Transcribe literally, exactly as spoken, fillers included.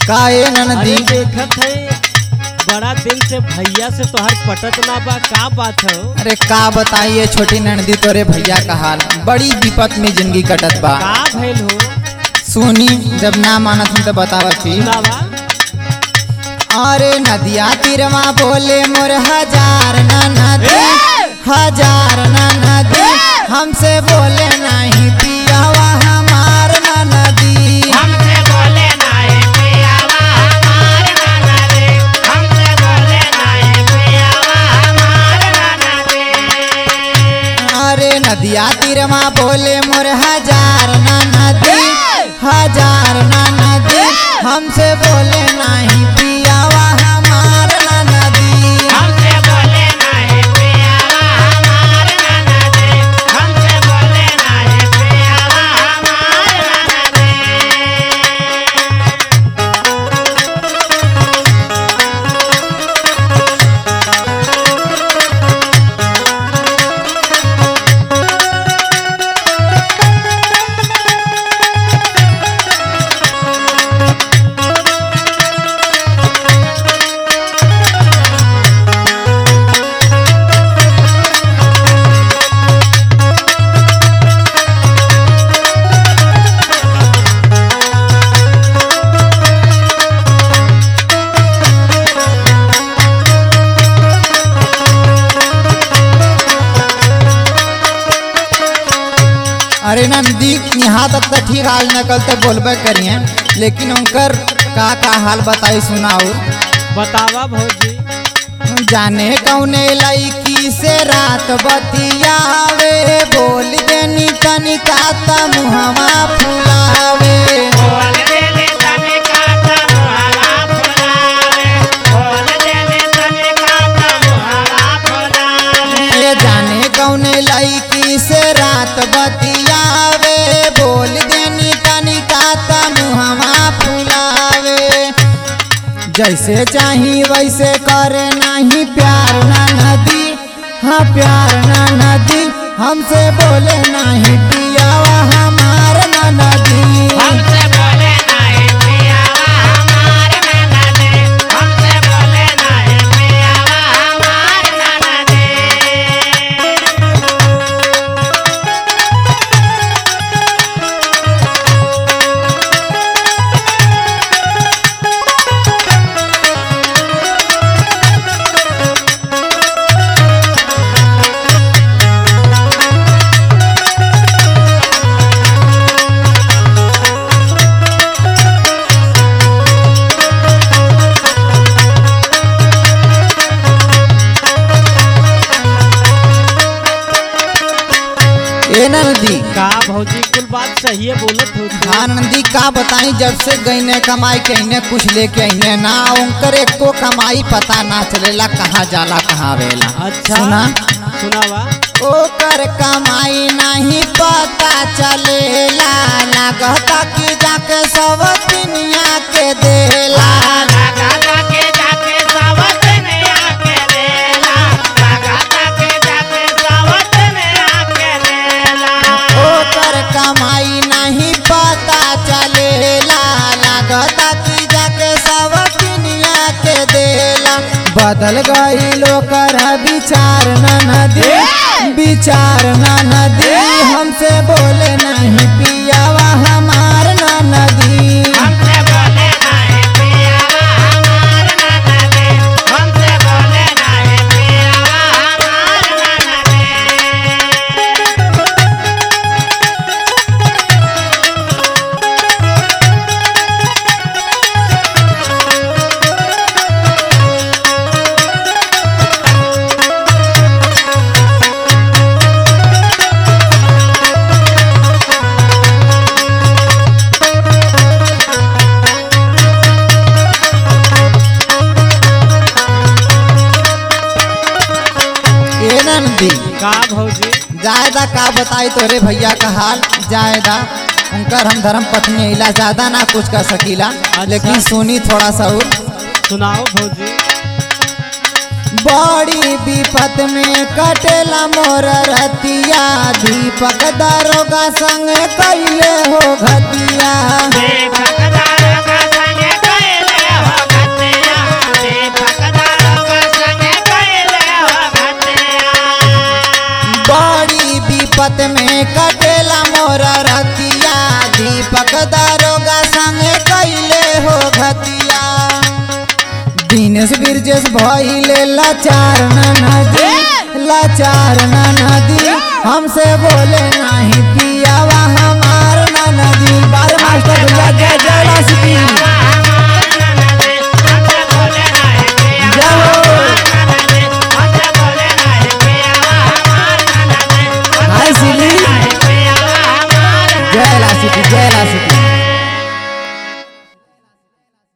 काहे ननदी? अरे देखत है बड़ा दिन से भैया से तोहर पटत ना बा, का बात है? अरे का बताइए छोटी ननदी तोरे भैया का हाल, बड़ी विपत में जिंदगी कटत बा। का भइल हो? सुनी जब ना मानत तो बतावत थी। सुनावा। अरे नदिया तीरमा बोले मोर हजार ना नदी, हजार ना नदी, हमसे बोले नहीं पियावा हमार ना नदी, हमसे बोले नहीं पियावा हमार ना नदी, हमसे बोले नहीं पियावा हमार ना नदी। अरे नदिया तीरमा बोले मोर हजार ना नदी, हजार ना नदी, हमसे बोले नहीं पियावा हमार ना नदी, हमसे बोले नहीं पियावा हमार ना नदी, हमसे बोले नहीं पियावा हमार ना नदी। अरे नंदी यहाँ तक तो ठीक हाल नकल तो बोलबे करिए, लेकिन उनकर का का हाल बताई सुनाओ। बतावा भौजी। जाने कौने लईकी से रात बतियावे, बोल देनी तनिका त मुहवा फुलावे, बोल देले तनिका त मुहवा फुलावे, बोल देले तनिका त मुहवा फुलावे। ये जाने कौने लईकी से रात बतियावे, बोल देनी तनिका त मुहवा फुलावे, जैसे चाही वैसे करे नहीं प्यार ना नदी, हाँ प्यार ना नदी, हमसे बोले नहीं पियावा हमार ना नदी, हमसे बोले नहीं पियावा हमार ना नदी, हमसे बोले नहीं पियावा हमार ना नदी। ए नदी का भौजी कुल बात सही है बोलत हो तू। हाँ नंदी का बताई, जब से गईने कमाई के इन्हें कुछ लेके इन्हें ना, उनकर एक को कमाई पता ना चलेला कहाँ जाला कहाँ आवेला। अच्छा सुना सुनावा। ओकर कमाई नहीं पता चलेला, लागता कि जाके सब दुनिया के देला, लगाता के जाके सावत ने आके देला, लगाता के जाके सावत ने आके देला। ओकर कमाई नहीं पता चलेला, लागता कि जाके सब दुनिया के देला, बदल गई लोकर विचार ना नदी, विचार ना नदी, हमसे बोले नहीं पियावा हमार ना नदी, हमसे बोले नहीं पियावा हमार ना नदी, हमसे बोले नहीं पियावा हमार ना नदी। ए नंदी का भौजी। जायदा का बताई तोरे भैया का हाल, जायदा उनकर हम धर्म पत्नी इला ज्यादा ना कुछ कर सकीला, लेकिन सुनी थोड़ा सा और। सुनाओ भौजी। बड़ी विपत में कटेला मोर रतिया, दीपक दारोगा संग कैले हो घतिया, दीपक दारोगा संग कैले विशेष भइले लाचार नदी लाचार नदी हमसे बोले नहीं पियावा हमार नदी बार मास्टर भैया जय जय